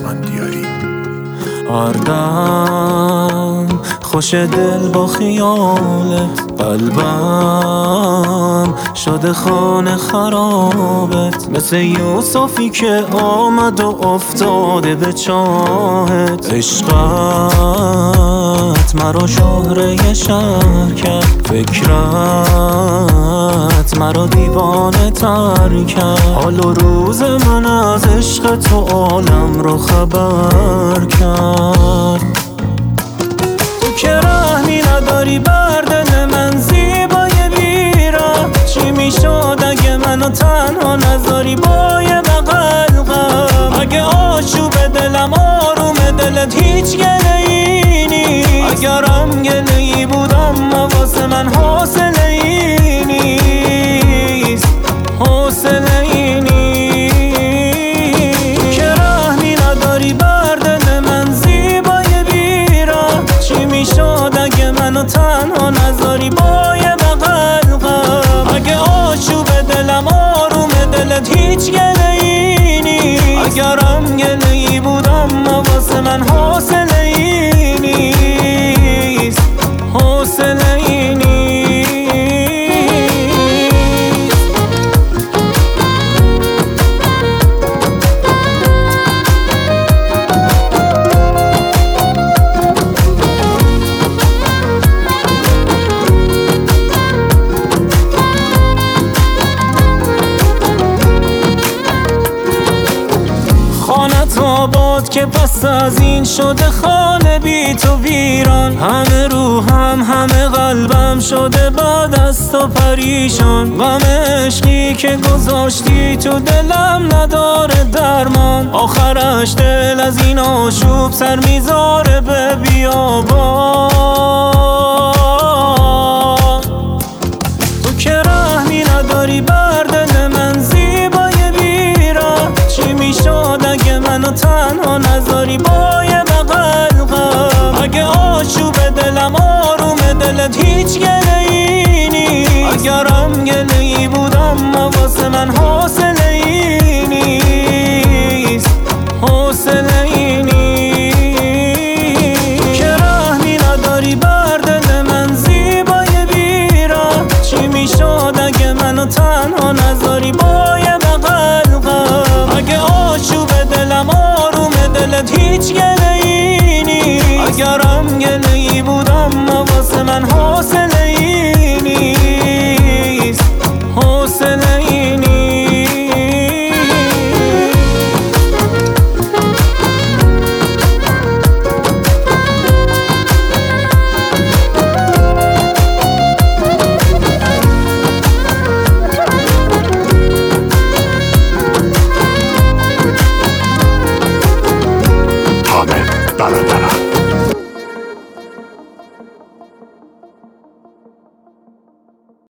اسفندیاری. هر دم خوش دل با خیالت، قلبم شده خانه خرابت، مثل یوسفی که آمد و افتاده به چاهت. عشقت مرا شهره شهر کرد، فکرت مرا دیوانه تر کرد. حال و روز من از عشق تو عالم رو خبر کرد. تو که رحمی نداری بر دل من زیبای بیرا، چی میشد اگه منو تنها نذاری با یه بغل غم؟ اگه آشوب دلم آروم دلت هیچ گله‌ای نیست، اگرم گله‌ای بود اما واسه من حوصله‌ای نیست، حوصله‌ای نیست. تو که رحمی نداری بر دل من زیبای بیرا، چی میشد اگه منو تنها نذاری با یه بغل غم؟ اگه آشوب دلم آروم دلت هیچ گله‌ای نیست، اگرم گله‌ای بود اما واسه من حوصله‌ای نیست، حوصله‌ای نیست. آباد که پس از این شده خانه بی تو ویران، همه روحم همه قلبم شده بعد از تو پریشان. غم عشقی که گذاشتی تو دلم نداره درمان، آخرش دل از این آشوب سر میذاره به بیابان. تو که رحمی نداری بر دل من زیبای بیرا، چی میشد اگه منو تنها نذاری با یه بغل غم؟ اگه آشوب دلم آروم دلت هیچ گله‌ای نیست، اگرم گله‌ای بود اما واسه من حوصله‌ای نیست، حوصله‌ای نیست. تو که رحمی نداری بر دل من زیبای بیرا، چی میشد اگه منو تنها نذاری با یه بغل غم؟ اگه آشوب دلم آروم دلت هیچ گله‌ای نیست، اگرم گله‌ای بود اما واسه من حوصله‌ای نیست، حوصله‌ای نیست. برادر